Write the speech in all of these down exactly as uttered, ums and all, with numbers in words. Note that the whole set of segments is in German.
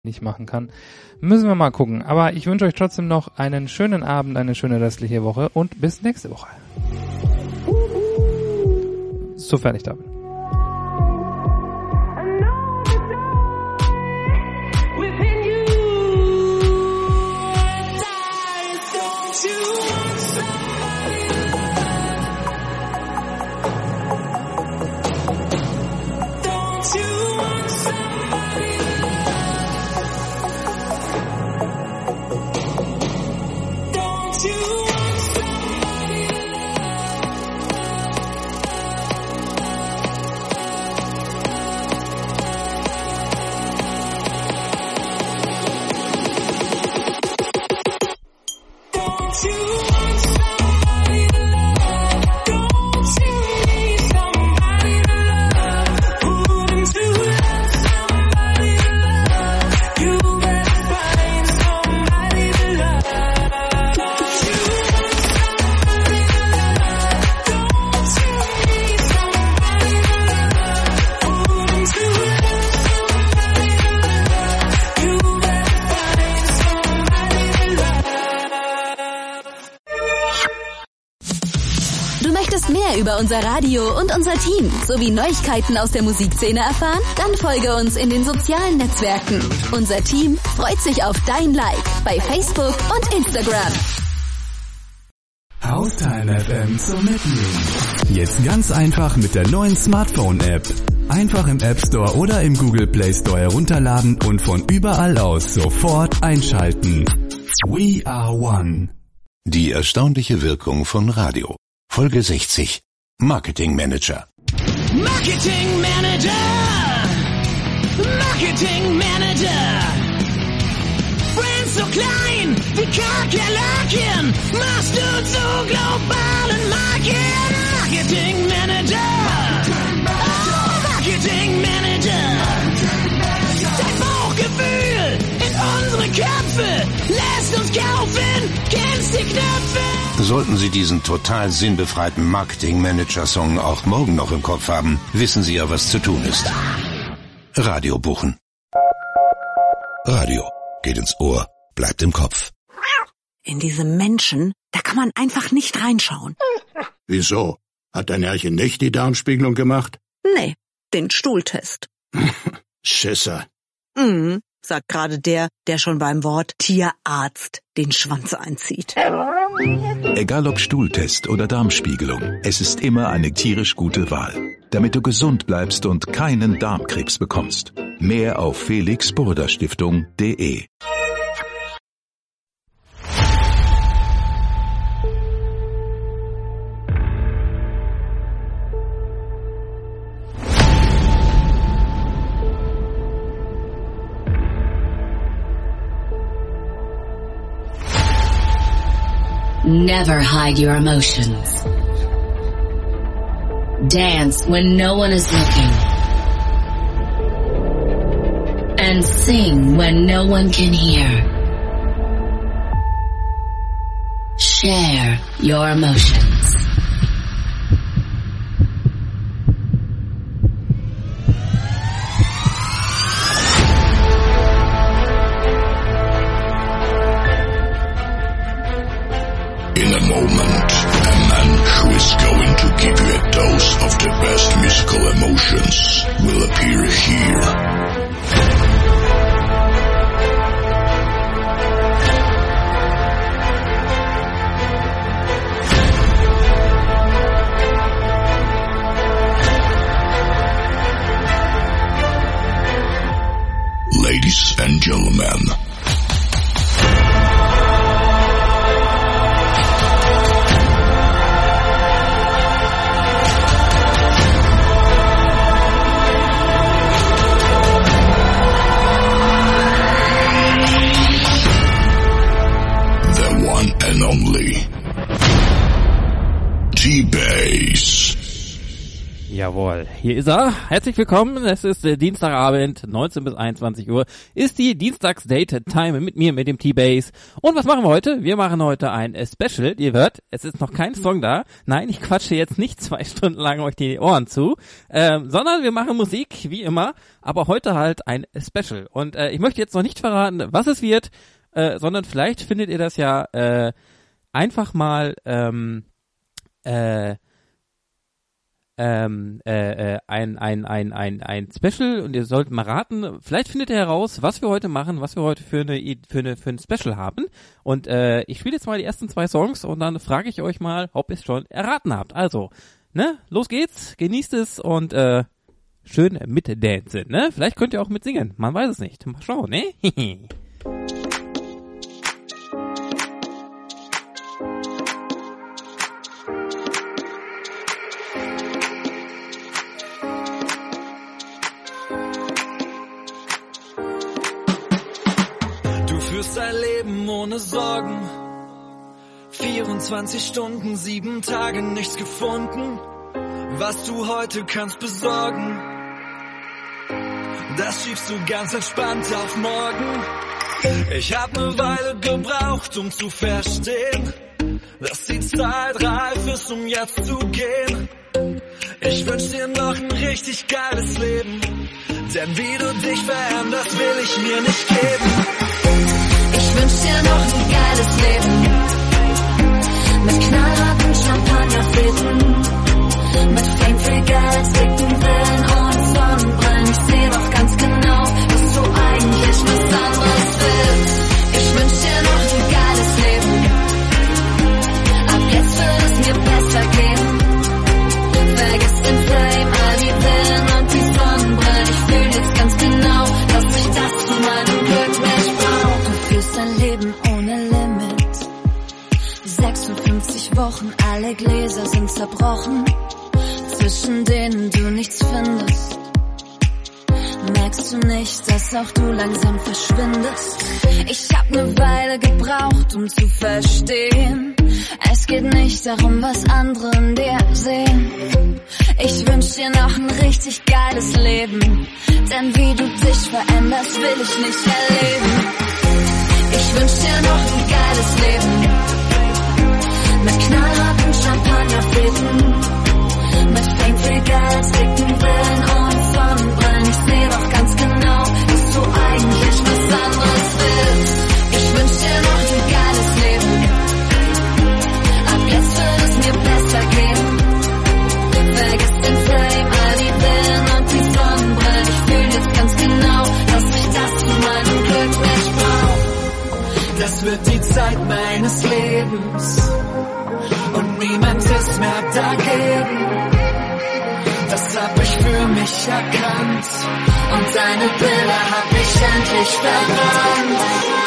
nicht machen kann. Müssen wir mal gucken. Aber ich wünsche euch trotzdem noch einen schönen Abend, eine schöne restliche Woche und bis nächste Woche. Sofern ich da bin. Über unser Radio und unser Team sowie Neuigkeiten aus der Musikszene erfahren? Dann folge uns in den sozialen Netzwerken. Unser Team freut sich auf dein Like bei Facebook und Instagram. Haustime F M zum Mitnehmen. Jetzt ganz einfach mit der neuen Smartphone-App. Einfach im App Store oder im Google Play Store herunterladen und von überall aus sofort einschalten. We are one. Die erstaunliche Wirkung von Radio. Folge sechzig. Marketing Manager. Marketing Manager. Marketing Manager. Brand so klein wie Kakerlaken. Machst du zu globalen Marken. Marketing Manager. Oh, Marketing Manager. Dein Bauchgefühl in unsere Köpfe. Lässt uns kaufen. Kennst die Knöpfe. Sollten Sie diesen total sinnbefreiten Marketing-Manager-Song auch morgen noch im Kopf haben, wissen Sie ja, was zu tun ist. Radio buchen. Radio geht ins Ohr, bleibt im Kopf. In diese Menschen, da kann man einfach nicht reinschauen. Wieso? Hat dein Herrchen nicht die Darmspiegelung gemacht? Nee, den Stuhltest. Schisser. Mhm, sagt gerade der, der schon beim Wort Tierarzt den Schwanz einzieht. Egal ob Stuhltest oder Darmspiegelung, es ist immer eine tierisch gute Wahl, damit du gesund bleibst und keinen Darmkrebs bekommst. Mehr auf felix burda stiftung punkt de. Never hide your emotions. Dance when no one is looking. And sing when no one can hear. Share your emotions. In a moment, a man who is going to give you a dose of the best musical emotions will appear here. Ladies and gentlemen, and only T-Bass. Ja, Jawohl, hier ist er. Herzlich willkommen. Es ist äh, Dienstagabend, neunzehn bis einundzwanzig Uhr. Ist die Dienstags-Date-Time mit mir, mit dem T-Bass. Und was machen wir heute? Wir machen heute ein äh, Special. Ihr hört, es ist noch kein Song da. Nein, ich quatsche jetzt nicht zwei Stunden lang euch die Ohren zu, ähm, sondern wir machen Musik, wie immer. Aber heute halt ein Special. Und äh, ich möchte jetzt noch nicht verraten, was es wird, äh, sondern vielleicht findet ihr das ja äh, einfach mal ähm, äh, Ähm, äh, äh, ein, ein, ein, ein, ein Special und ihr sollt mal raten, vielleicht findet ihr heraus, was wir heute machen, was wir heute für eine, für eine, für ein Special haben und äh, ich spiele jetzt mal die ersten zwei Songs und dann frage ich euch mal, ob ihr es schon erraten habt. Also, ne, los geht's, genießt es und äh, schön mitdancen, ne? Vielleicht könnt ihr auch mitsingen, man weiß es nicht. Mal schauen, ne? Dein Leben ohne Sorgen, vierundzwanzig Stunden, sieben Tage, nichts gefunden, was du heute kannst besorgen. Das schiebst du ganz entspannt auf morgen. Ich hab ne Weile gebraucht, um zu verstehen, dass die Zeit reif ist, um jetzt zu gehen. Ich wünsch dir noch ein richtig geiles Leben, denn wie du dich veränderst, will ich mir nicht geben. Ich wünsch dir noch ein geiles Leben mit knallharten Champagnerfäden, mit Fame, viel Geld, dicken Villen und Sonnenbrillen. Ich seh doch ganz genau, dass du eigentlich was anderes willst. Ich wünsch dir noch ein geiles Leben, ab jetzt wird es mir besser gehen. Vergiss den Fame, all die Villen und die Sonnenbrillen. Ich fühl jetzt ganz genau, dass ich das zu meinem Glück nicht brauch. Du führst dein Leben ohne Limit, sechsundfünfzig Wochen, alle Gläser sind zerbrochen, zwischen denen du nichts findest. Merkst du nicht, dass auch du langsam verschwindest? Ich hab ne Weile gebraucht, um zu verstehen, es geht nicht darum, was andere in dir sehen. Ich wünsch dir noch ein richtig geiles Leben, denn wie du dich veränderst, will ich nicht erleben. Ich wünsch dir noch ein geiles Leben mit knallharten Champagnerfäden, mit Fame, viel Geld, dicken Villen und Sonnenbrillen. Ich seh doch ganz genau, dass du eigentlich was anderes willst. Ich wünsch dir noch ein geiles Leben, ab jetzt wird es mir besser gehen. Vergiss den Fame, all die Villen und die Sonnenbrillen. Ich fühl jetzt ganz genau, dass ich das zu meinem Glück nicht brauch. Das wird die Zeit meines Lebens und niemand ist mehr dagegen. Das hab ich für mich erkannt und deine Bilder hab ich endlich verbannt.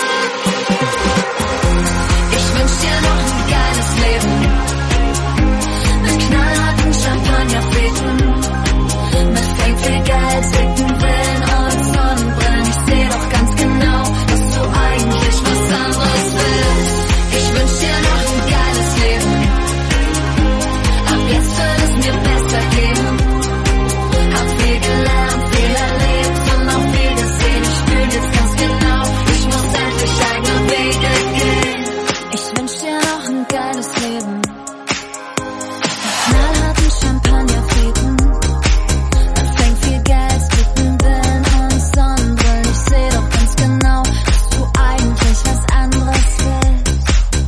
Ich wünsch dir noch ein geiles Leben mit knallharten Champagnerfäden, mit Fame, viel Geld, dicken Villen und Sonnenbrillen. Ich seh doch ganz genau, dass du eigentlich was anderes willst. Ich wünsch dir noch ein geiles Leben, ab jetzt wird es mir besser gehen. Hab viel gelernt, viel erlebt und auch viel gesehen. Ich fühl jetzt ganz genau, ich muss endlich eigene Wege gehen. Ich wünsch dir noch ein geiles Leben mit knallharten Champagnerfäden, mit Fame, viel Geld, dicken Villen und Sonnenbrillen. Ich seh doch ganz genau, dass du eigentlich was anderes willst.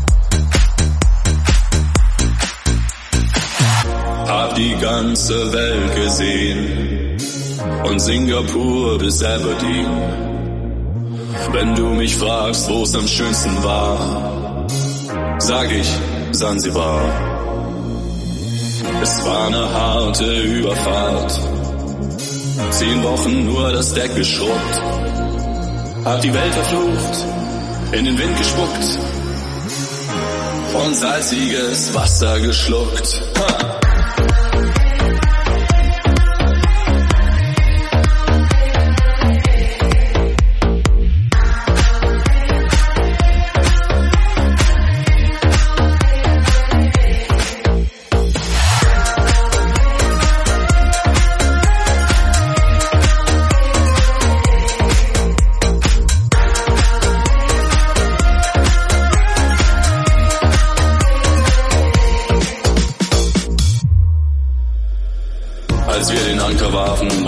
Hab die ganze Welt gesehen, von Singapur bis Aberdeen. Wenn du mich fragst, wo's am schönsten war, sag ich Sansibar. Es war eine harte Überfahrt, zehn Wochen nur das Deck geschrubbt, hab die Welt verflucht, in den Wind gespuckt und salziges Wasser geschluckt. Ha!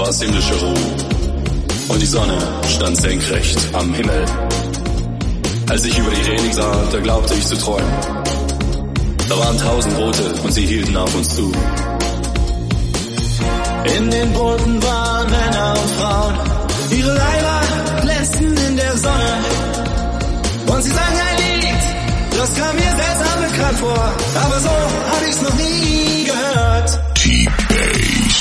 war es himmlische Ruhe und die Sonne stand senkrecht am Himmel. Als ich über die Reling sah, da glaubte ich zu träumen. Da waren tausend Boote und sie hielten auf uns zu. In den Booten waren Männer und Frauen, ihre Leiber glänzten in der Sonne. Und sie sangen ein Lied, das kam mir seltsam bekannt vor, aber so hab ich's noch nie gehört. T-Bass.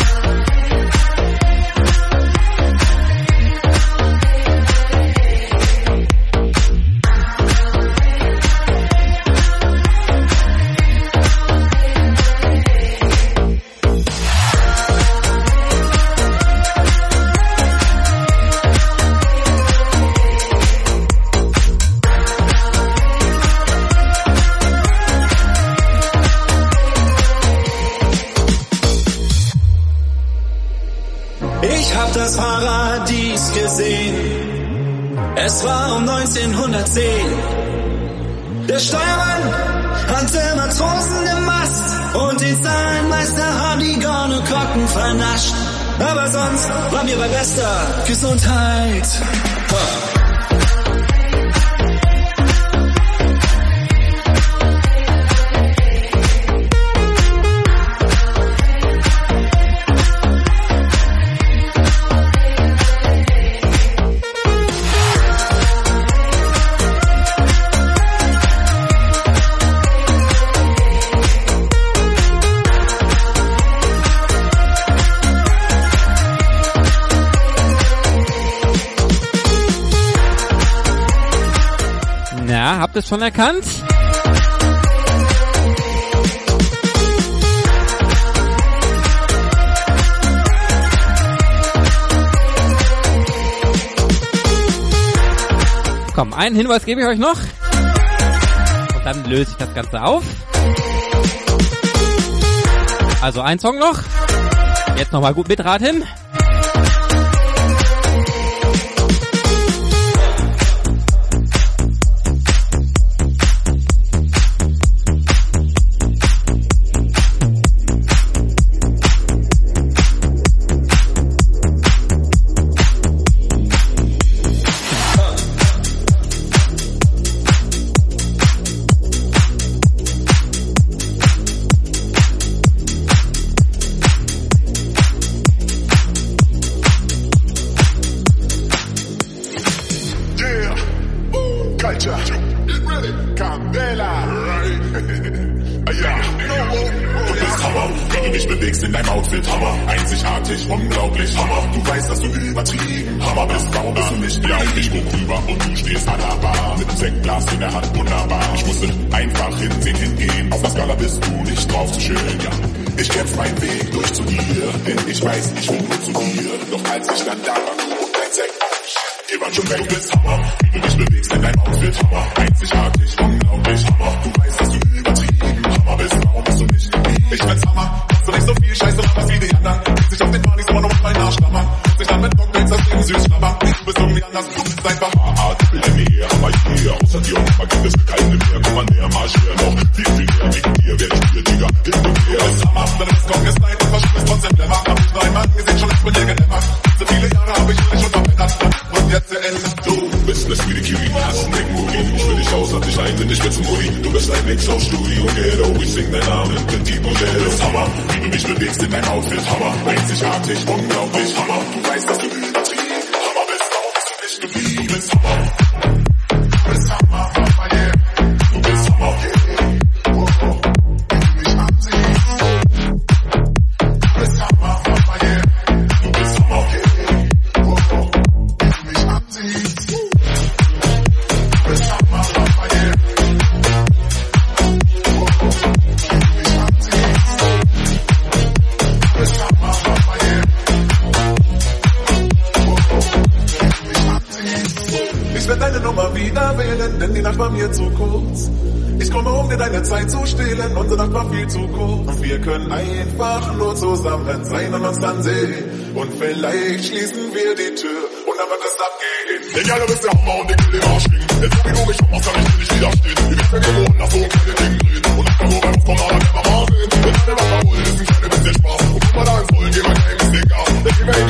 Das Paradies gesehen. Es war um neunzehnhundertzehn. Der Steuermann hatte Matrosen im Mast und die Zahlenmeister haben die Gornekrocken vernascht. Aber sonst waren wir bei bester Gesundheit. Ha. Habt ihr es schon erkannt? Komm, einen Hinweis gebe ich euch noch. Und dann löse ich das Ganze auf. Also ein Song noch. Jetzt nochmal gut mitraten. Sein und uns dann sehen und vielleicht schließen wir die Tür und dann wird es abgehen. Egal, du bist der Hammer und ich will den Arsch schwingen. Jetzt wo du mich machst, kann ich nicht widerstehen. Wir wissen ja gewohnt, dass so kleine Dinge drehen und ich kann nur beim Aufkommen aber nicht mal sehen. Wenn alle was verholen, ist ein kleiner bisschen Spaß und guck mal da ins Rollen, geh mal ein kleines Ding ab. Dann gehen wir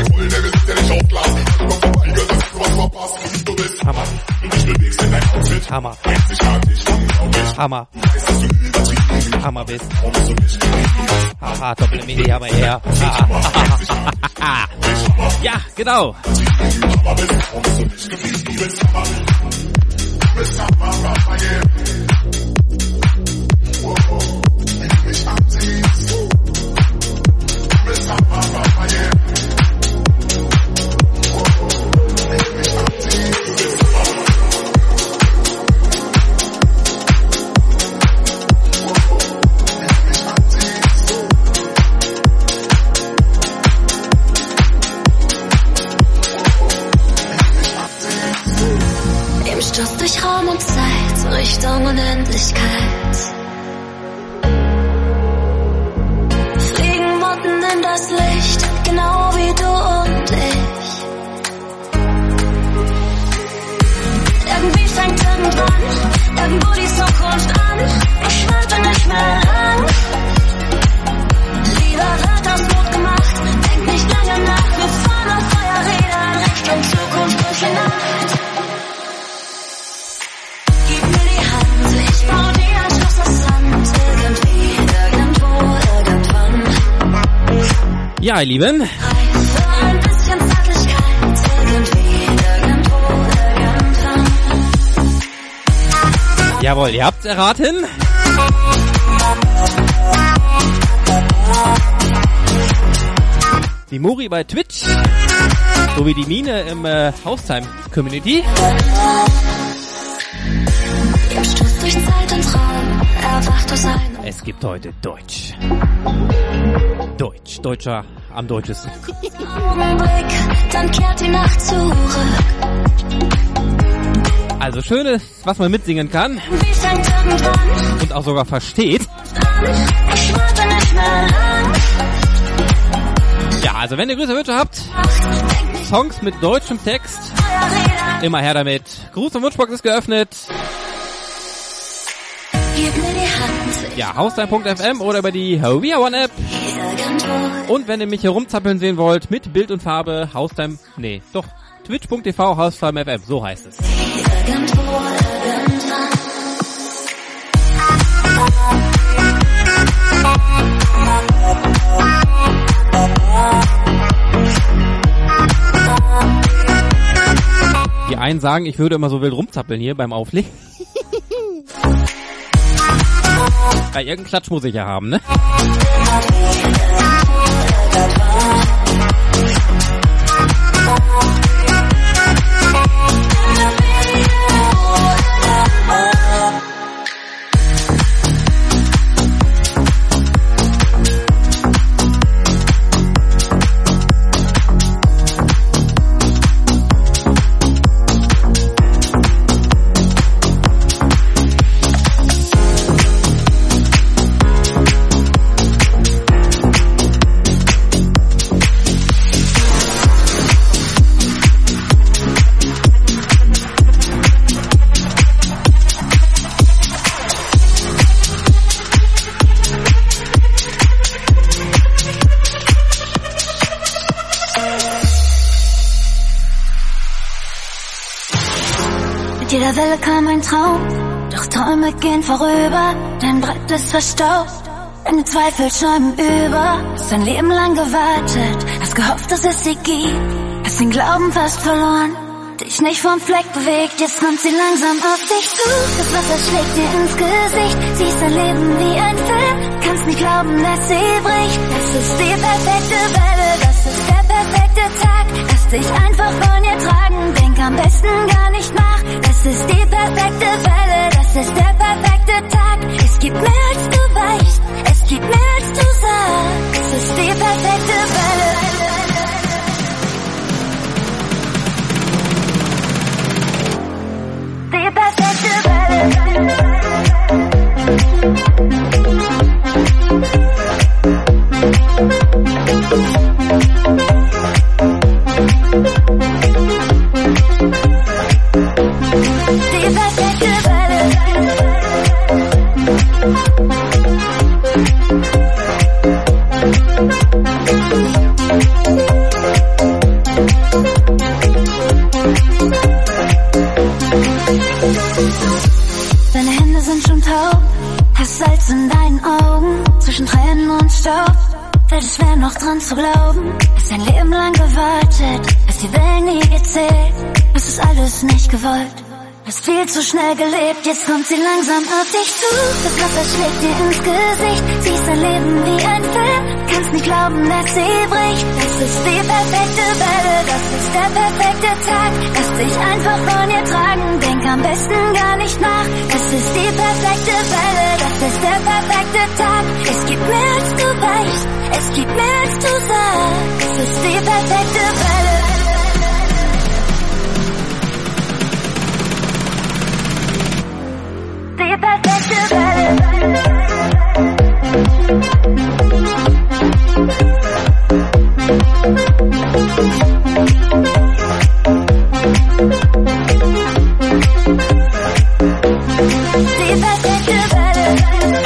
bewegst in dein Outfit. Hammer. Einzigartig, unglaublich. Hammer. Weißt, dass du übertrieben Hammer bist. Warum bist du nicht geliebt? Haha, Doppel-Mini, Hammer her. Ja, genau. Hammer bist, warum bist du nicht geliebt? Du bist Hammer. Du bist Hammer, Hammer, yeah. Wow, wie du mich anziehst. Du bist Hammer, Hammer, yeah. Sturz durch Raum und Zeit, Richtung Unendlichkeit. Fliegen Motten in das Licht, genau wie du und ich. Irgendwie fängt irgendwann, irgendwo die Zukunft an. Ich warte nicht mehr lang. Lieber wird das Mut gemacht, denk nicht lange nach. Wir fahren auf Feuerrädern Richtung Zukunft durch die Nacht. Ich bau dir ein Schloss aus Sand, irgendwie, irgendwo, irgendwann. Ja, ihr Lieben. Für ein bisschen Zärtlichkeit, irgendwie, irgendwo, irgendwann. Jawohl, ihr habt's erraten. Die Mori bei Twitch, sowie die Mine im äh, Haustime-Community. Im Sturz durch Zeit und Raum erwacht aus einem. Es gibt heute Deutsch. Deutsch. Deutscher am deutschesten. Augenblick, dann kehrt die Nacht zurück. Also Schönes, was man mitsingen kann. Wie fängt irgendwann und auch sogar versteht. an? Ich warte nicht mehr lang. Ja, also wenn ihr größere Wünsche habt, Songs mit deutschem Text, immer her damit. Gruß- und Wunschbox ist geöffnet. Gib mir die Hand. Ja, haustime punkt f m oder über die We Are One App. Irgendwo. Und wenn ihr mich hier rumzappeln sehen wollt, mit Bild und Farbe, Haustime, nee, doch, twitch punkt t v, Haustime F M, so heißt es. Irgendwo, irgendwann. Die einen sagen, ich würde immer so wild rumzappeln hier beim Auflegen. Ja, irgendeinen Klatsch muss ich ja haben, ne? Mit jeder Welle kam ein Traum, doch Träume gehen vorüber, dein Brett ist verstaubt, deine Zweifel schäumen über. Hast dein Leben lang gewartet, hast gehofft, dass es sie gibt, hast den Glauben fast verloren, dich nicht vom Fleck bewegt, jetzt kommt sie langsam auf dich zu. Das Wasser schlägt dir ins Gesicht, siehst dein Leben wie ein Film, kannst nicht glauben, dass sie bricht. Das ist die perfekte Welle, das ist der perfekte Tag, lass dich einfach von ihr tragen, denk am besten gar nicht nach. Das ist die perfekte Welle, das ist der perfekte Tag. Es gibt mehr als du weißt, es gibt mehr als du sagst. Es ist die perfekte Welle. Die perfekte Welle. Die perfekte Welle. und taub. Hast Salz in deinen Augen, zwischen Tränen und Staub. Wird es schwer noch dran zu glauben, hast dein Leben lang gewartet, hast die Wellen nie gezählt, hast es alles nicht gewollt. Hast viel zu schnell gelebt, jetzt kommt sie langsam auf dich zu. Das Wasser schlägt dir ins Gesicht, siehst dein Leben wie ein Film. Kannst nicht glauben, dass sie bricht. Das ist die perfekte Welle, das ist der perfekte Tag. Lass dich einfach von ihr tragen, denk am besten gar nicht nach. Das ist die perfekte Welle, das ist der perfekte Tag. Es gibt mehr als du weißt, es gibt mehr als du sagst. Das ist die perfekte Welle. Die perfekte Welle. Die perfekte Welle.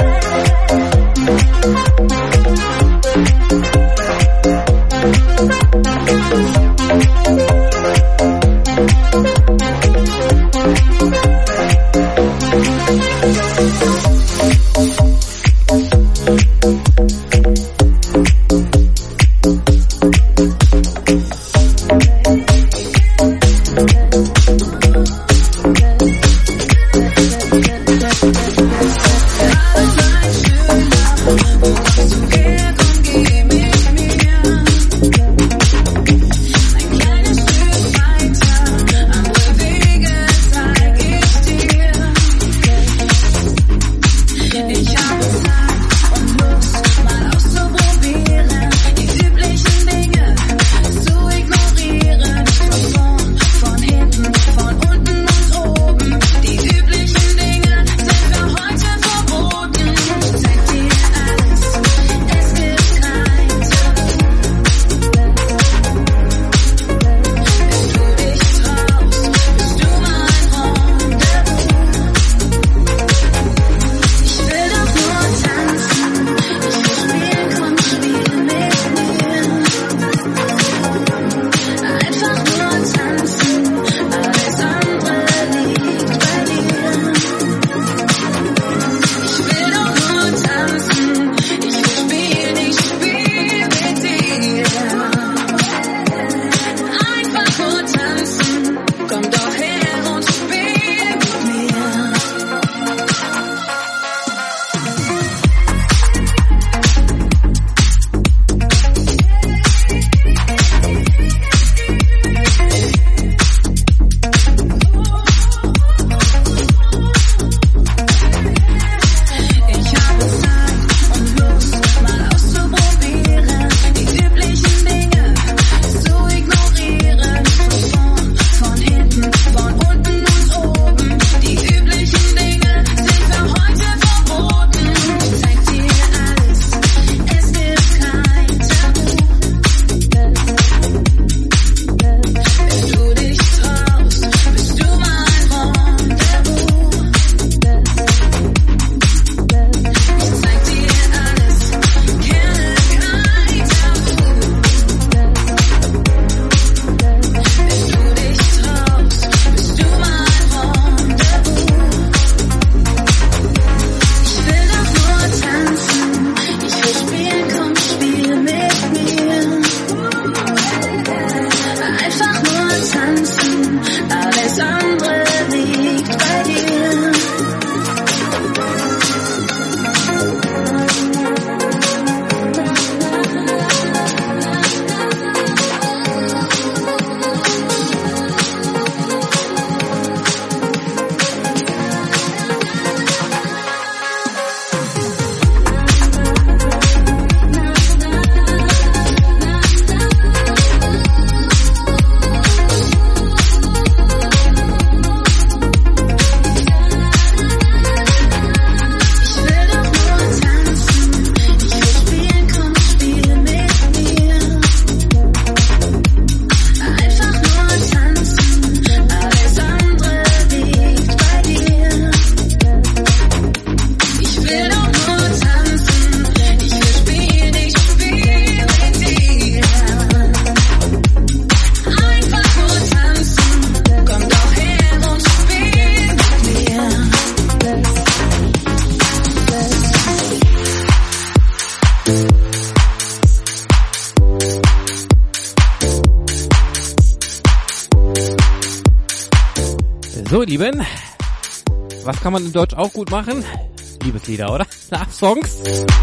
So, ihr Lieben, was kann man in Deutsch auch gut machen? Liebeslieder, oder? Love Songs.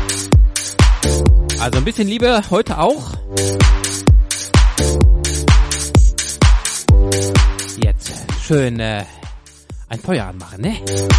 Also ein bisschen Liebe heute auch. Jetzt schön äh, ein Feuer anmachen, ne?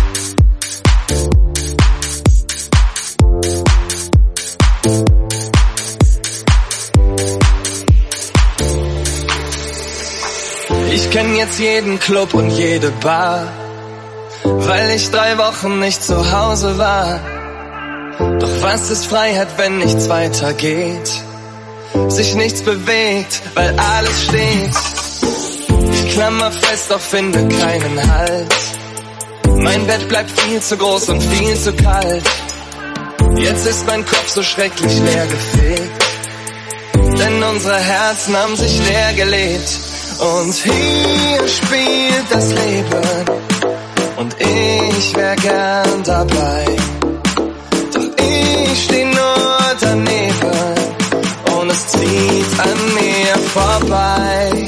Ich kenn jetzt jeden Club und jede Bar, weil ich drei Wochen nicht zu Hause war. Doch was ist Freiheit, wenn nichts weitergeht? Sich nichts bewegt, weil alles steht. Ich klammer fest, doch finde keinen Halt. Mein Bett bleibt viel zu groß und viel zu kalt. Jetzt ist mein Kopf so schrecklich leer gefegt, denn unsere Herzen haben sich leer gelebt. Und hier spielt das Leben und ich wär gern dabei. Doch ich steh nur daneben und es zieht an mir vorbei.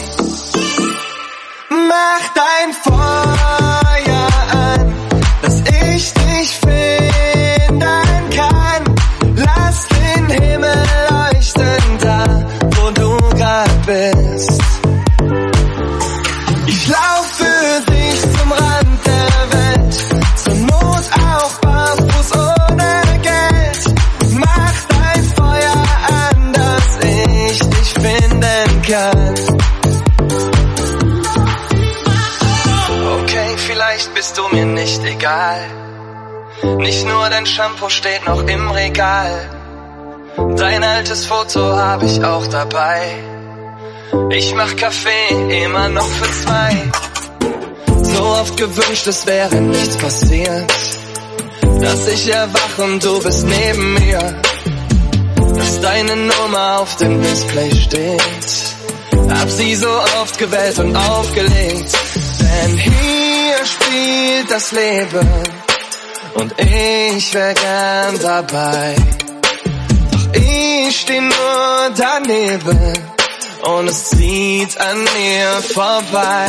Mach dein Feuer an, dass ich dich finden kann. Lass den Himmel leuchten da, wo du grad bist. Ich lauf für dich zum Rand der Welt, zur Not auch barfuß ohne Geld. Mach dein Feuer an, dass ich dich finden kann. Okay, vielleicht bist du mir nicht egal. Nicht nur dein Shampoo steht noch im Regal. Dein altes Foto hab ich auch dabei. Ich mach Kaffee immer noch für zwei. So oft gewünscht, es wäre nichts passiert, dass ich erwach und du bist neben mir, dass deine Nummer auf dem Display steht. Hab sie so oft gewählt und aufgelegt, denn hier spielt das Leben und ich wär gern dabei. Doch ich steh nur daneben und es zieht an mir vorbei.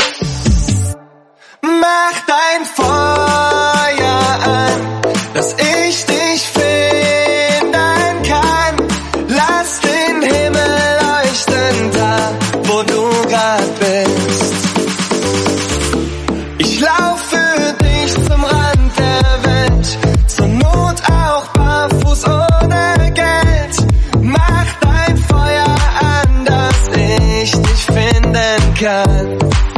Mach dein Feuer an, dass ich dich finden kann. Lass den Himmel leuchten da, wo du grad bist. Ich lauf für dich zum Rand der Welt, zur Not auch barfuß ohne Geld. Mach dein Feuer an, dass ich dich finden kann.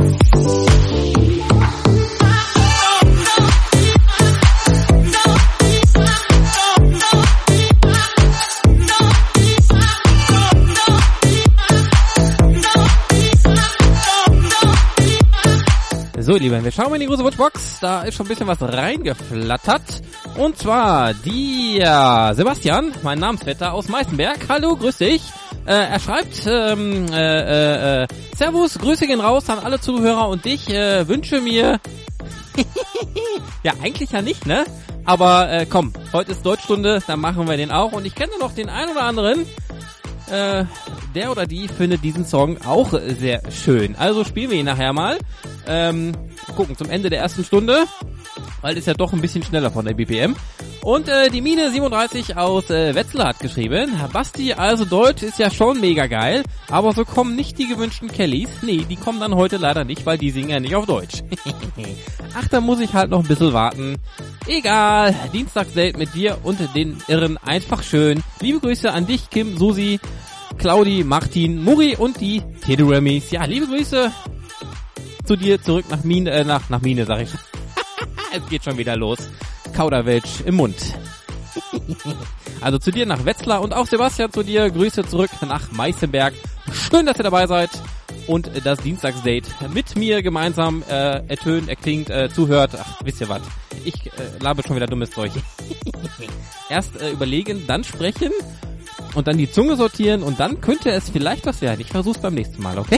So, Lieben, wir schauen mal in die große Wunschbox. Da ist schon ein bisschen was reingeflattert. Und zwar die äh, Sebastian, mein Namensvetter aus Meißenberg. Hallo, grüß dich. Äh, er schreibt, ähm, äh, äh, Servus, Grüße gehen raus an alle Zuhörer und ich äh, wünsche mir... ja, eigentlich ja nicht, ne? Aber äh, komm, heute ist Deutschstunde, dann machen wir den auch. Und ich kenne noch den einen oder anderen, äh, der oder die findet diesen Song auch sehr schön. Also spielen wir ihn nachher mal. Ähm, gucken zum Ende der ersten Stunde, weil ist ja doch ein bisschen schneller von der B P M. Und äh, die Mine siebenunddreißig aus äh, Wetzlar hat geschrieben, Basti, also Deutsch ist ja schon mega geil, aber so kommen nicht die gewünschten Kellys. Nee, die kommen dann heute leider nicht, weil die singen ja nicht auf Deutsch. Ach, da muss ich halt noch ein bisschen warten. Egal, Dienstagsdate mit dir und den Irren einfach schön. Liebe Grüße an dich, Kim, Susi, Claudi, Martin, Muri und die Teddy-Rammies. Ja, liebe Grüße zu dir, zurück nach Mine, äh, nach, nach Mine, sag ich. Es geht schon wieder los. Kauderwelsch im Mund. Also zu dir nach Wetzlar und auch Sebastian zu dir. Grüße zurück nach Meißenberg. Schön, dass ihr dabei seid und das Dienstagsdate mit mir gemeinsam äh, ertönt, erklingt, äh, zuhört. Ach, wisst ihr was? Ich äh, labe schon wieder dummes Zeug. Erst äh, überlegen, dann sprechen und dann die Zunge sortieren und dann könnte es vielleicht was werden. Ich versuch's beim nächsten Mal, okay?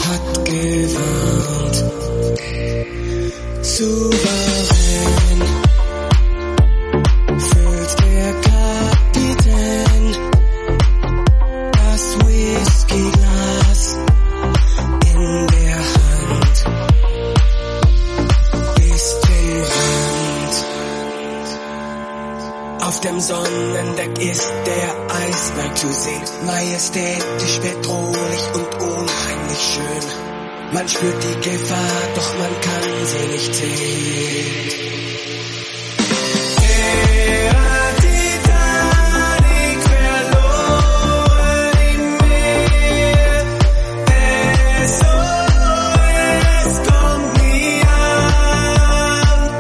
hat gewarnt. Souverän füllt der Kapitän das Whiskyglas in der Hand bis zum Rand. Auf dem Sonnendeck ist der Eisberg zu sehen, majestätisch, bedrohlich und unheimlich schön. Man spürt die Gefahr, doch man kann sie nicht sehen. Der Titanic verloren im Meer. S O S kommt nie an.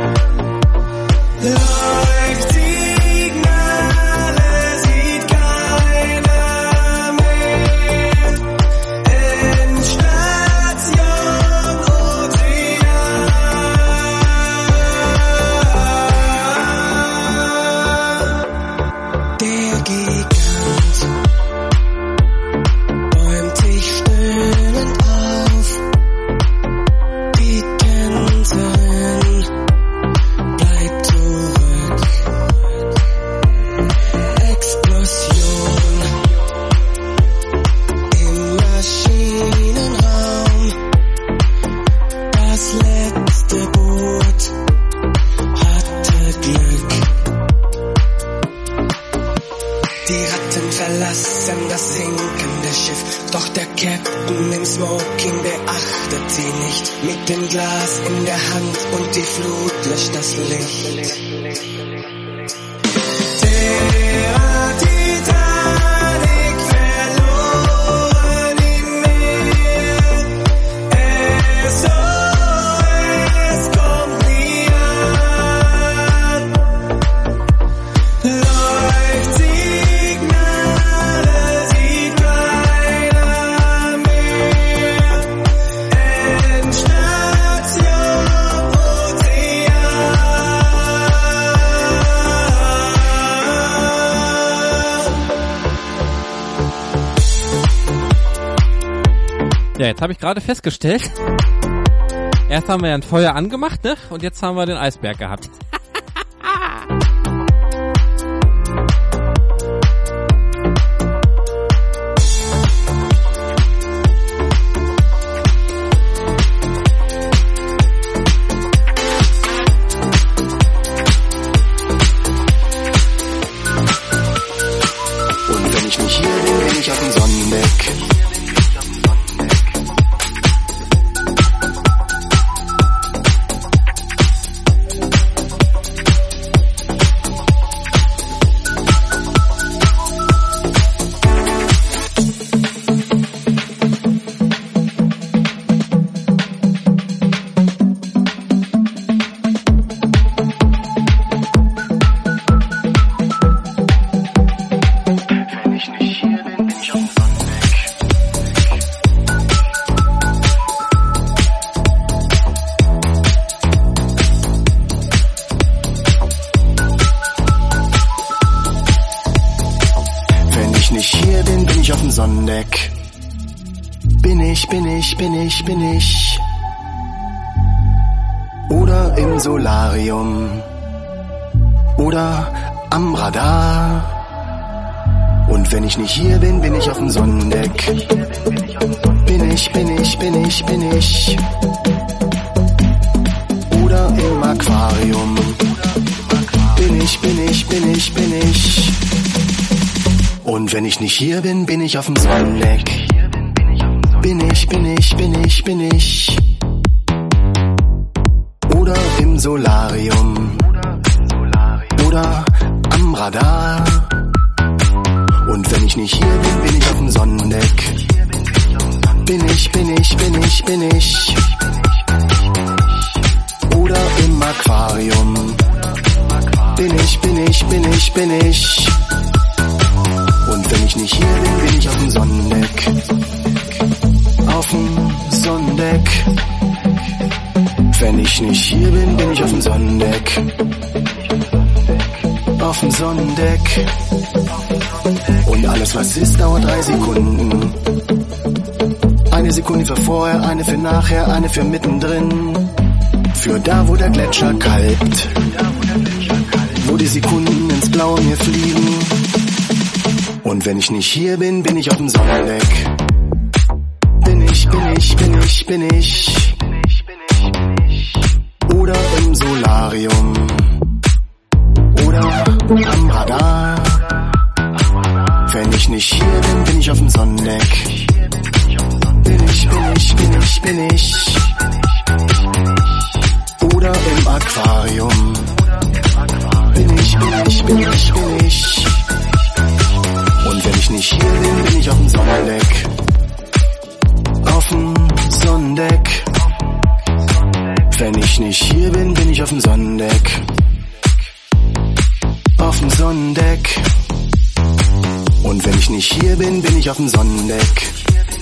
Läuft Signale, sieht keiner mehr. Endstation Ozean. Der Gigant bäumt sich stöhnend auf. Die Tänzerin bleibt zurück. Explosion im Maschinenraum. Das letzte Boot hatte Glück. Die Ratten verlassen das sinkende Schiff, doch der Captain im Smoking beachtet sie nicht. Mit dem Glas in der Hand und die Flut löscht das Licht. Der Titanic verloren im Meer. S O S kommt nie an. Läuft Signale, sieht keiner mehr. Endstation Ozean. Ja, jetzt habe ich gerade festgestellt, erst haben wir ja ein Feuer angemacht, ne? Und jetzt haben wir den Eisberg gehabt. Und wenn ich nicht hier bin, bin ich auf dem Sonnendeck. Wenn ich nicht hier bin, bin ich auf dem Sonnendeck. Wenn ich nicht hier bin, bin ich auf dem Sonnendeck. Bin ich, bin ich, bin ich, bin ich. Oder im Solarium. Oder am Radar. Und wenn ich nicht hier bin, bin ich auf dem Sonnendeck. Bin ich, bin ich, bin ich, bin ich. Oder im Aquarium. Bin ich, bin ich, bin ich, bin ich. Und wenn ich nicht hier bin, bin ich auf dem Sonnendeck. Bin ich, bin ich, bin ich, bin ich. Oder im Solarium. Oder am Radar. Und wenn ich nicht hier bin, bin ich auf dem Sonnendeck. Bin ich, bin ich, bin ich, bin ich. Oder im Aquarium. Bin ich, bin ich, bin ich, bin ich. Und wenn ich nicht hier bin, bin ich auf dem Sonnendeck. Auf dem Sonnendeck. Wenn ich nicht hier bin, bin ich auf dem Sonnendeck. Auf dem Sonnendeck. Und alles was ist, dauert drei Sekunden. Eine Sekunde für vorher, eine für nachher, eine für mittendrin. Für da, wo der Gletscher kalbt, wo die Sekunden ins Blaue mir fliegen. Und wenn ich nicht hier bin, bin ich auf dem Sonnendeck. Bin ich, bin ich, bin ich, bin ich. Oder im Solarium. Oder am Radar. Wenn ich nicht hier bin, bin ich auf dem Sonnendeck. Bin ich, bin ich, bin ich, bin ich. Oder im Aquarium. Bin ich, bin ich, bin ich, bin ich. Und wenn ich nicht hier bin, bin ich auf dem Sonnendeck. Auf dem Sonnendeck. Wenn ich nicht hier bin, bin ich auf dem Sonnendeck. Auf dem Sonnendeck. Und wenn ich nicht hier bin, bin ich auf dem Sonnendeck.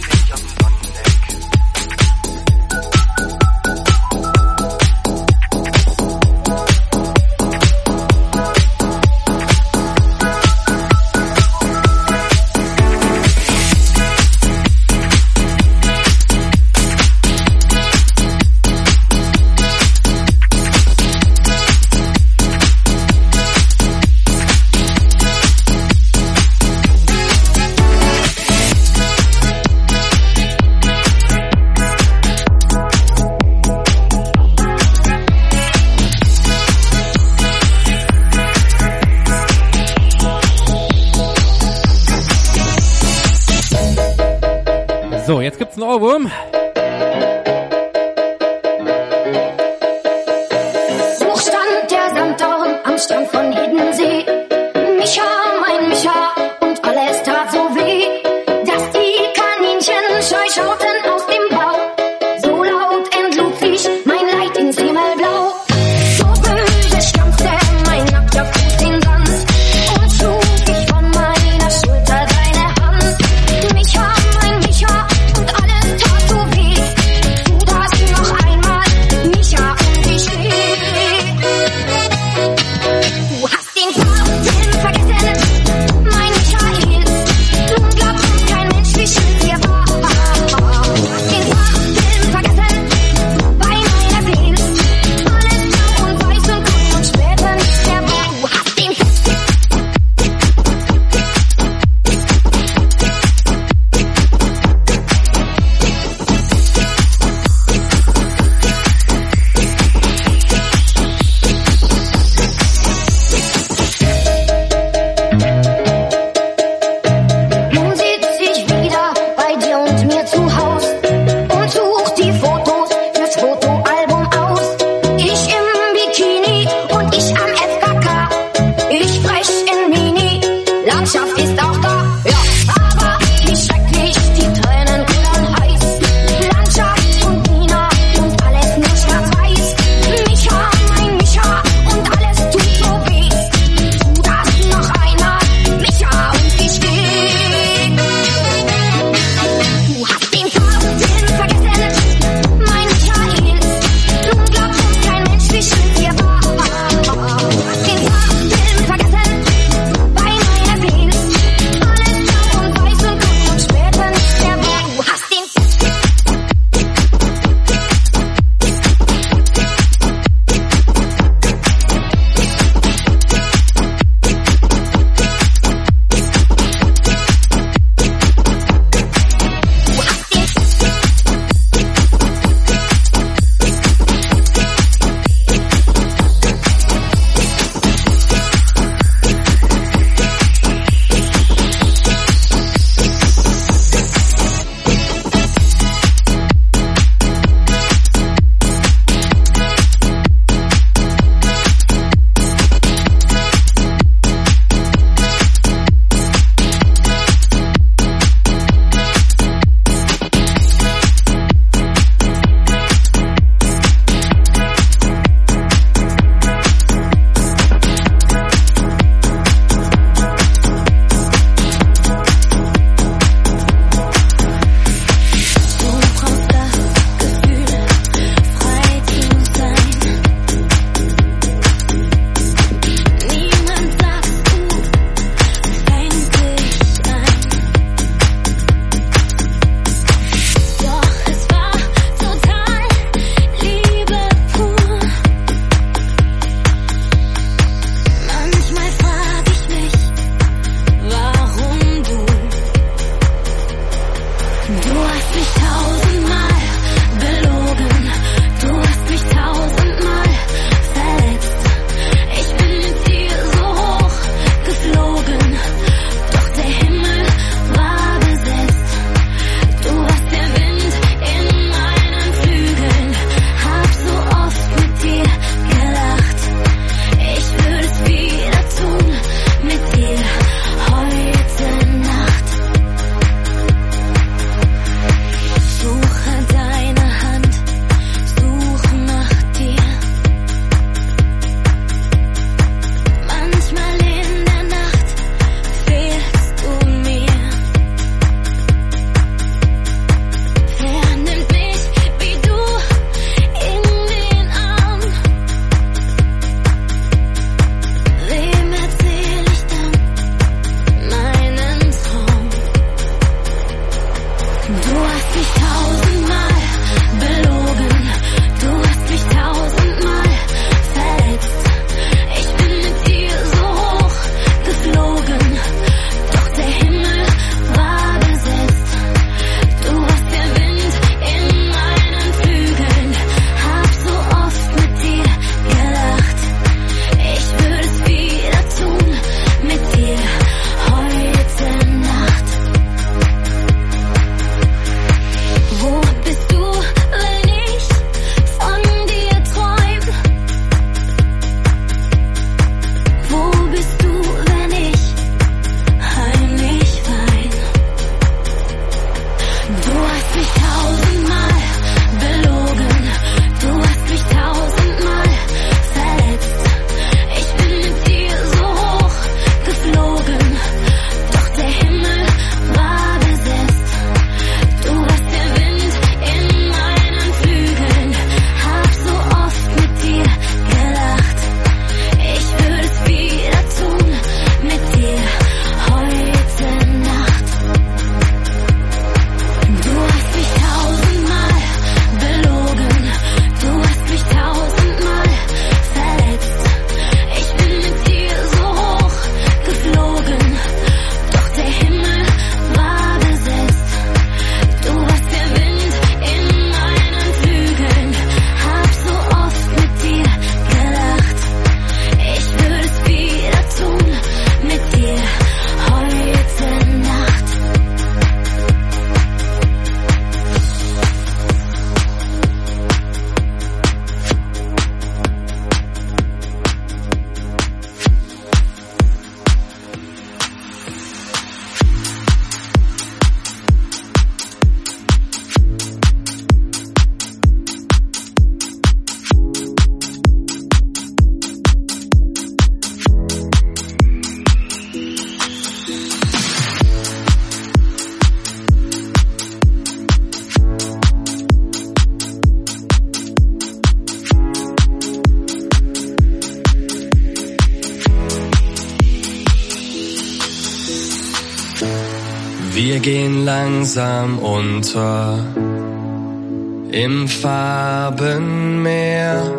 So, jetzt gibt's einen Ohrwurm. Hoch stand der Sanddorn am Strand von Hiddensee. Micha, mein Micha, und alles tat so weh, dass die Kaninchen scheu schauten aus dem Bau. So laut entlud sich mein Leid ins Himmelblau. So böse stampfte mein nackter Fuß den Sand und schlug ich von meiner Schulter seine Hand. Micha, mein Micha, und alles tat so weh. Tu das noch einmal, Micha, und ich steh. Du hast den Kopf Wir gehen langsam unter im Farbenmeer.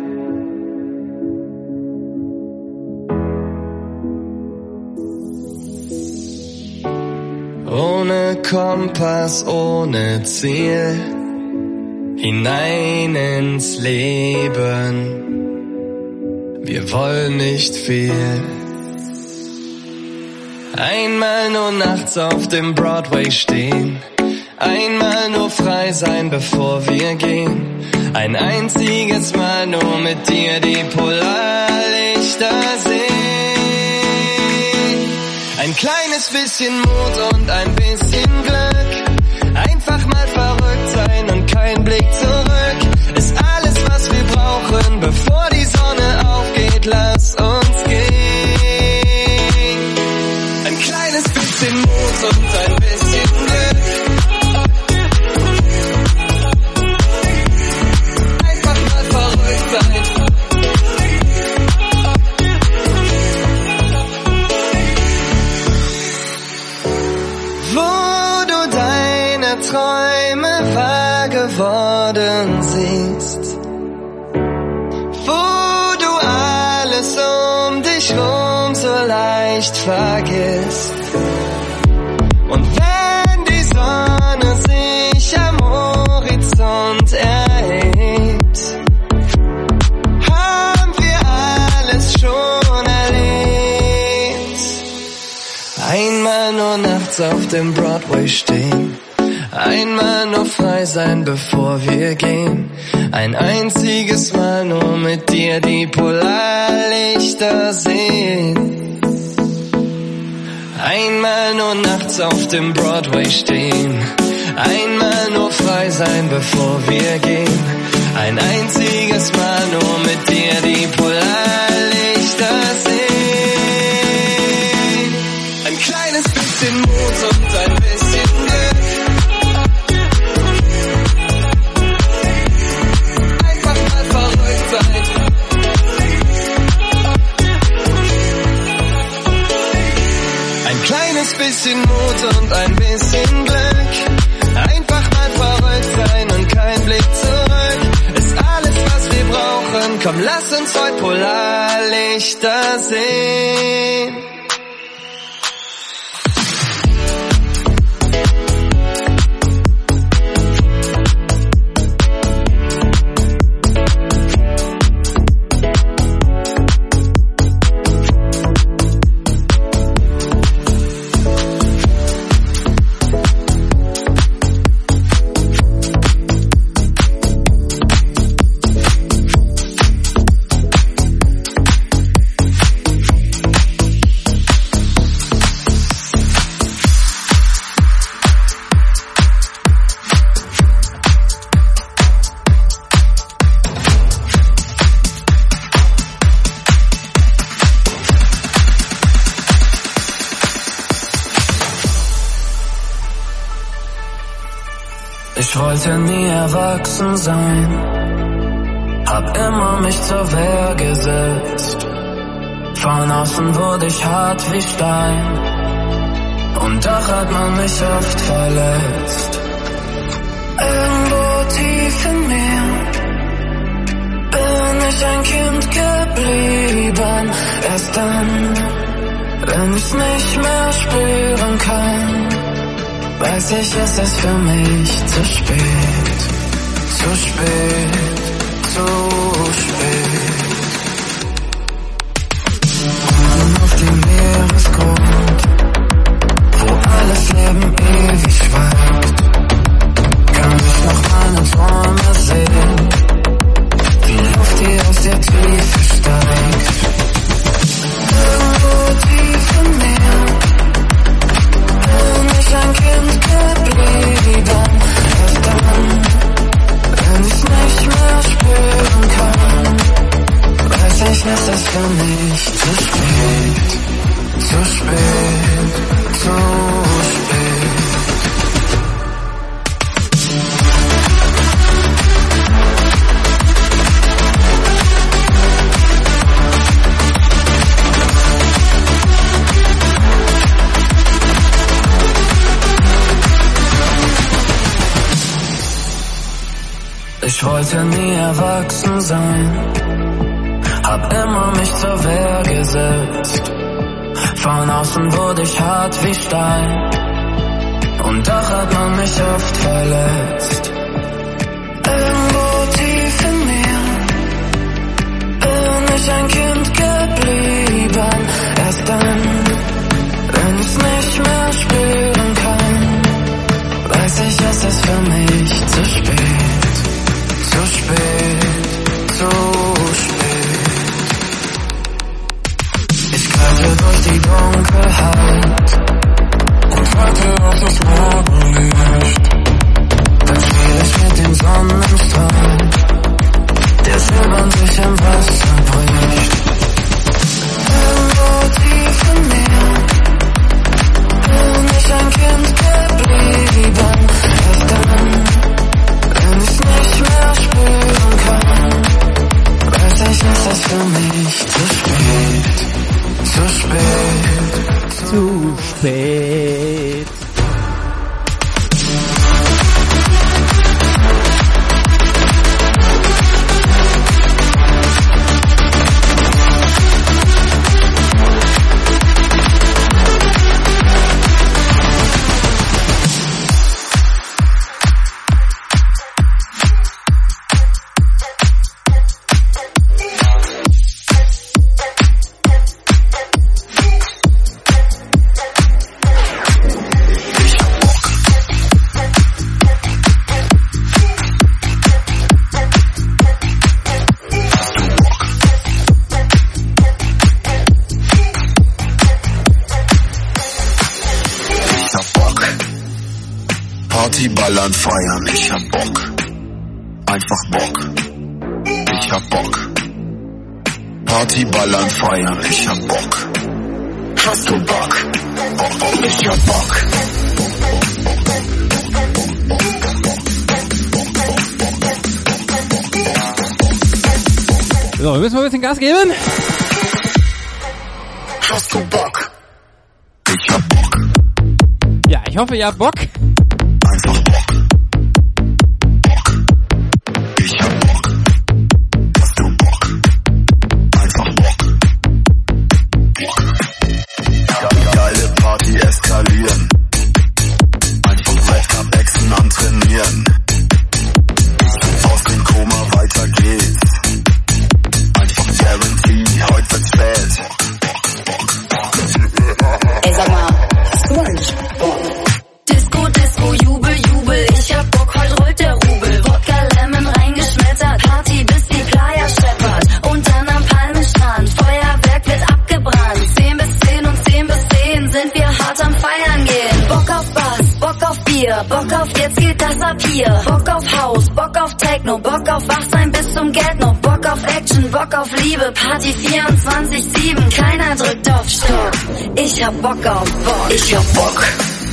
Ohne Kompass, ohne Ziel, hinein ins Leben. Wir wollen nicht viel. Einmal nur nachts auf dem Broadway stehen, einmal nur frei sein, bevor wir gehen. Ein einziges Mal nur mit dir die Polarlichter sehen. Ein kleines bisschen Mut und ein bisschen Glück. Einfach mal verrückt sein und kein Blick zurück. Ist alles, was wir brauchen, bevor die Sonne aufgeht. Lass uns gehen. Ein kleines bisschen Mut und ein bisschen Glück. Einfach mal verrückt sein. Wo du deine Träume wahr geworden siehst, wo du alles um dich rum so leicht vergisst. Und wenn die Sonne sich am Horizont erhebt, haben wir alles schon erlebt. Einmal nur nachts auf dem Broadway stehen, einmal nur frei sein, bevor wir gehen. Ein einziges Mal nur mit dir die Polarlichter sehen. Einmal nur nachts auf dem Broadway stehen, einmal nur frei sein, bevor wir gehen. Ein einziges Mal nur mit dir die Polarlichter sehen. Ein kleines bisschen Mut und ein bisschen Glück. Ein kleines bisschen Mut und ein bisschen Glück. Einfach mal verrückt sein und kein Blick zurück. Ist alles, was wir brauchen. Komm, lass uns heute Polarlichter sehen. Ich wollte nie erwachsen sein, hab immer mich zur Wehr gesetzt. Von außen wurde ich hart wie Stein, und doch hat man mich oft verletzt. Irgendwo tief in mir bin ich ein Kind geblieben. Erst dann, wenn ich's nicht mehr spüren kann, weiß ich, es ist für mich zu spät, zu spät, zu spät. Und auf dem Meeresgrund, wo alles Leben ewig schweigt, kann ich noch meine Träume sehen, die Luft, die aus der Tiefe steigt. Irgendwo tief in mir bin ich ein Kind geblieben. Erst dann, wenn ich's nicht mehr spüren kann, weiß ich, es ist für mich zu spät, zu spät, zu spät. Ich wollte nie erwachsen sein, hab immer mich zur Wehr gesetzt. Von außen wurde ich hart wie Stein, und doch hat man mich oft verletzt. Irgendwo tief in mir bin ich ein Kind geblieben. Erst dann, wenn ich's nicht mehr spüren kann, weiß ich, es ist für mich zu spät, zu spät, zu spät. Ich greife durch die Dunkelheit und warte auf das Morgenlicht. Dann spiel ich mit dem Sonnenstrahl, der silbern sich im Wasser bricht. Irgendwo tief in mir bin ich ein Kind geblieben. Erst dann, wenn ich's nicht mehr spüren kann, weiß ich, ist es für mich zu spät, zu spät, zu spät. Ballern, feiern, ich hab Bock, einfach Bock, ich hab Bock. Party, ballern, feiern, ich hab Bock. Hast du Bock? Ich hab Bock. So, wir müssen mal ein bisschen Gas geben. Hast du Bock? Ich hab Bock. Ja, ich hoffe, ihr habt Bock. Einfach Bock. Bock. Ich hab Bock. Hast du Bock? Einfach Bock. Bock. Geile Party eskalieren. Einfach Weltcup Echsen antrainieren. Aus dem Koma weiter geht's. Einfach Guarantee, heute wird's spät. Ey, sag mal, hast du eigentlich Bock? Disco, Disco, Jubel, Jubel, ich hab Bock, heute rollt der Rubel. Wodka, Lemon reingeschmettert, Party bis die Playa scheppert. Und dann am Palmenstrand, Feuerwerk wird abgebrannt. zehn bis zehn und zehn bis zehn sind wir hart am Feiern gehen. Bock auf Bass, Bock auf Bier, Bock auf jetzt geht das ab hier. Bock auf Haus, Bock auf Techno, Bock auf Wachsein bis zum Get-No. Bock auf Action, Bock auf Liebe, Party vierundzwanzig sieben, keiner drückt auf Stopp. Ich hab Bock auf Bock, ich hab Bock.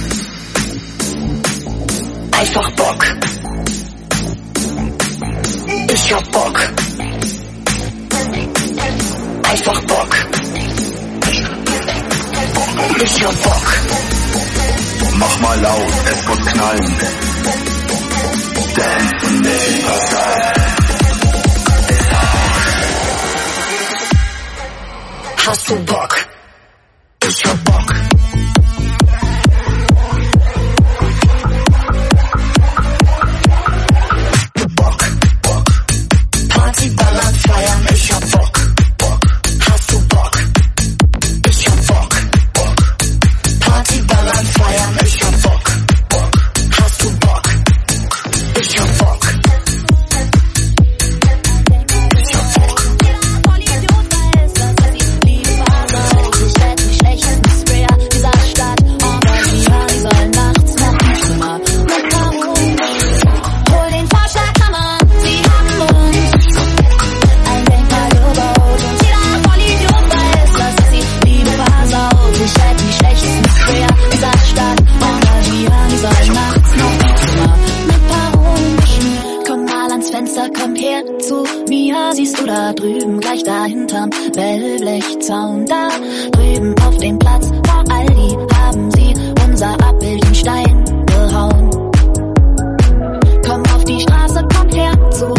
Einfach Bock. Ich hab Bock. Einfach Bock. Ich hab Bock. Mach mal laut, es wird knallen. Dance und Hast du Bock? Ich hab Bock. Bock, Bock. Party, ballern, feiern, ich hab Bock. Bock. Hast du Bock? Ich hab Bock. Bock. Party, ballern, feiern, Ich hab Bock. Bock. hast du Bock? Ich hab Bock. Ich hab Bock. Hol den Vorschlag, Hammer, sie haben uns. Ein Denkmal gebaut und jeder Vollidiot weiß, dass sie Liebe versaut. Ich hätte die schlechtesten Sprayer dieser Stadt engagieren sollen. Nachts noch im Zimmer mit Parolen geschmiert. Komm mal ans Fenster, komm her zu mir. Siehst du da drüben, gleich dahinterm Wellblechzaun. Da drüben auf dem Platz vor Aldi haben sie unser Abbild in Stein gehauen. Komm auf die Straße, komm her zu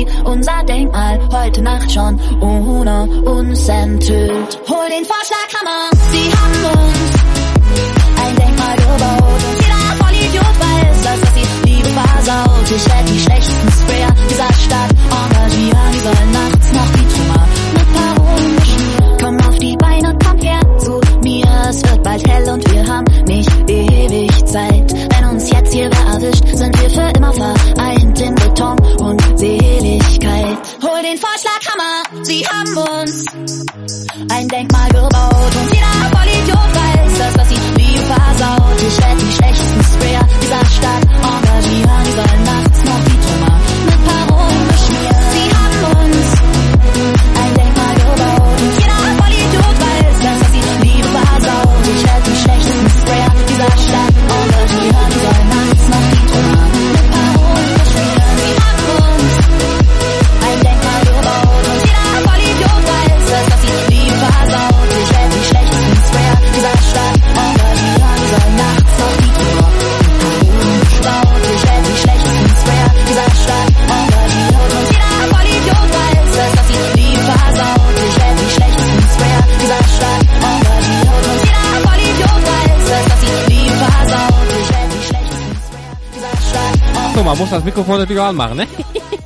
steht unser Denkmal heute Nacht schon ohne uns enthüllt. Hol den Vorschlaghammer, sie haben uns ein Denkmal gebaut und jeder Vollidiot weiß, dass das die Liebe versaut. Ich werd die schlechtesten Sprayer dieser Stadt engagieren, die sollen nachts noch die Trümmer mit Parolen mischen. Komm auf die Beine, komm her zu mir, es wird bald hell und wir haben nicht ewig Zeit. Wenn uns jetzt hier wer erwischt, sind wir für immer vereint in Beton und Seligkeit. Hol den Vorschlaghammer, sie haben uns ein Denkmal gebaut und jeder Vollidiot weiß, dass das die Liebe versaut. Ich werd die schlechtesten Sprayer dieser Stadt engagieren, die sollen nachts noch die Trümmer mit Parolen beschmieren. Sie haben uns ein Denkmal gebaut und jeder Vollidiot weiß, dass das die Liebe versaut. Ich werd die schlechtesten Sprayer dieser Stadt engagieren, die sollen nachts noch die Trümmer mit Parolen beschmieren. Sie haben uns ein Denkmal gebaut und jeder Vollidiot weiß, dass das die Liebe versaut. Ich werd die schlechtesten Sprayer dieser Stadt engagieren, die sollen nachts noch die Trümmer mit Parolen beschmieren. Ich werd die schlechtesten Sprayer dieser Stadt engagieren und jeder Vollidiot weiß, dass das die Liebe versaut. Ich werd die schlechtesten Sprayer dieser Stadt engagieren und jeder Vollidiot weiß, dass das die Liebe versaut. Ich werd die schlechtesten Sprayer dieser Stadt engagieren. So, man muss das Mikrofon natürlich auch anmachen, ne?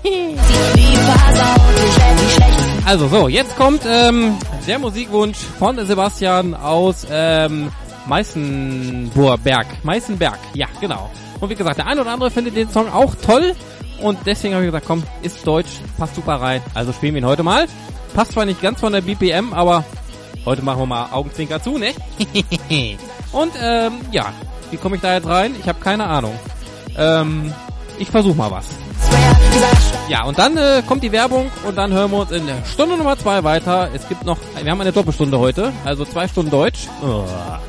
Also so, jetzt kommt ähm, der Musikwunsch von Sebastian aus ähm, Meißenberg. Meißenberg, ja genau. Und wie gesagt, der eine oder andere findet den Song auch toll und deswegen habe ich gesagt, komm, ist deutsch, passt super rein. Also spielen wir ihn heute mal. Passt zwar nicht ganz von der B P M, aber heute machen wir mal Augenzwinker zu, ne? Und ähm, ja, wie komme ich da jetzt rein? Ich habe keine Ahnung. Ähm, ich versuche mal was. Ja, und dann äh, kommt die Werbung und dann hören wir uns in Stunde Nummer zwei weiter. Es gibt noch, wir haben eine Doppelstunde heute, also zwei Stunden Deutsch. Oh.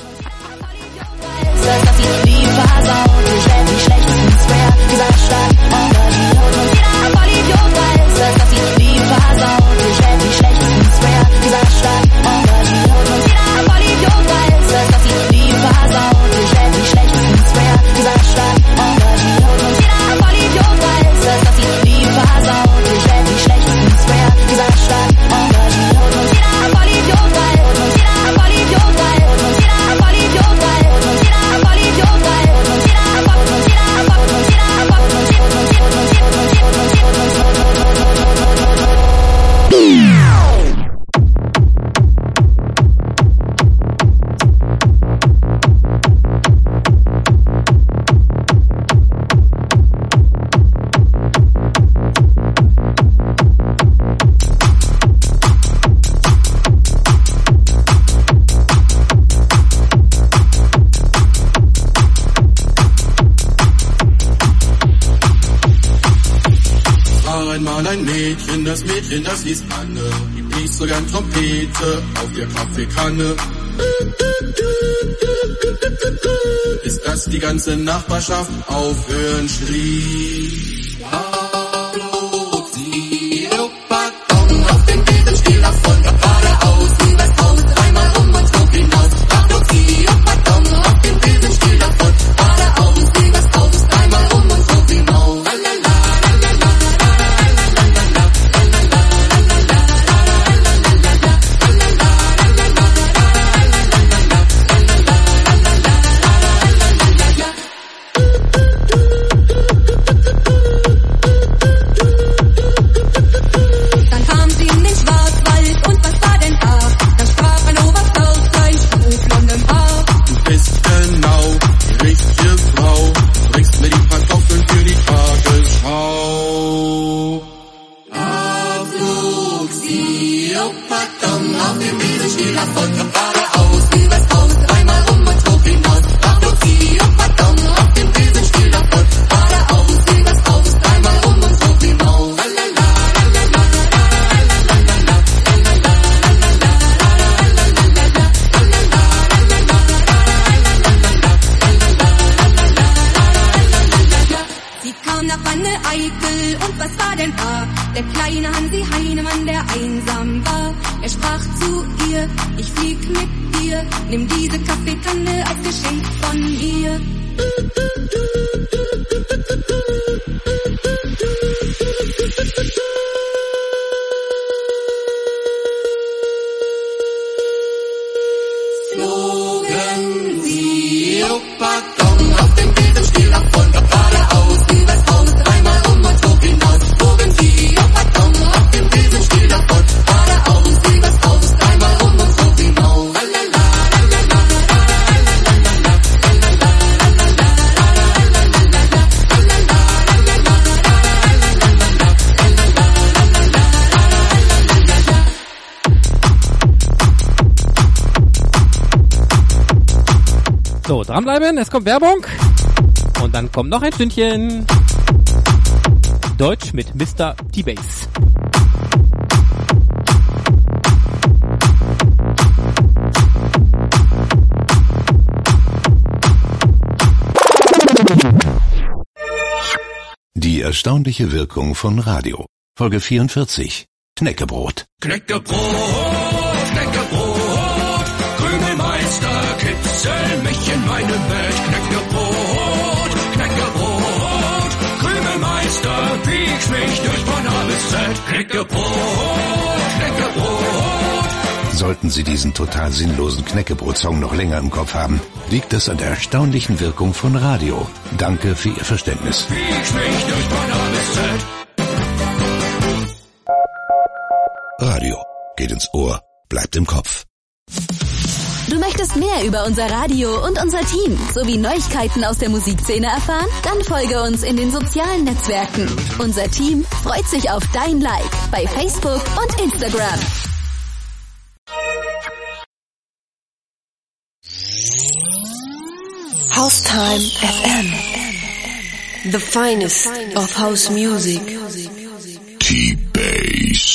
Dass die Liebe versaut, ich werd die schlechtesten Sprayer dieser Stadt engagieren und jeder Vollidiot weiß, dass die Liebe versaut. Ich werd die schlechtesten Sprayer dieser Stadt engagieren und jeder Vollidiot weiß, dass die Liebe versaut. Ich werd die schlechtesten Sprayer dieser Stadt engagieren und jeder Vollidiot weiß, dass die Liebe versaut. Ich werd die schlechtesten Sprayer dieser Stadt engagieren und jeder Vollidiot weiß, und jeder Vollidiot weiß, und jeder Vollidiot weiß, und jeder Vollidiot weiß, und jeder Vollidiot weiß, und jeder Vollidiot Einmal ein Mädchen, das Mädchen, das hieß Anne, die blies so gern Trompete auf der Kaffeekanne. Bis das die ganze Nachbarschaft aufhören schrie. Hallo, sie, Pardon, auf dem Besenstiel davon, geradeaus, übers Haus, dreimal um und hoch hinaus. Hallo, sie, Pardon, auf dem Besenstiel davon, geradeaus, übers Haus, dreimal um und hoch hinaus. Lalala. Der kleine Hansi Heinemann, der einsam war, er sprach zu ihr, ich flieg mit dir, nimm diese Kaffeekanne als Geschenk von mir. So, dranbleiben, es kommt Werbung. Und dann kommt noch ein Stündchen Deutsch mit Mister T-Bass. Die erstaunliche Wirkung von Radio. Folge vierundvierzig. Knäckebrot. Knäckebrot, Knäckebrot, Krümelmeister, kitzel mich in meinem Bett. Knäckebrot, Knäckebrot, Krümelmeister, piekst mich durch von A bis Z. Knäckebrot, Knäckebrot. Sollten Sie diesen total sinnlosen Knäckebrot-Song noch länger im Kopf haben, liegt es an der erstaunlichen Wirkung von Radio. Danke für Ihr Verständnis. Piekst mich durch von A bis Z. Radio geht ins Ohr, bleibt im Kopf. Du möchtest mehr über unser Radio und unser Team sowie Neuigkeiten aus der Musikszene erfahren? Dann folge uns in den sozialen Netzwerken. Unser Team freut sich auf dein Like bei Facebook und Instagram. House-Time F M. The finest of house music. T-Bass.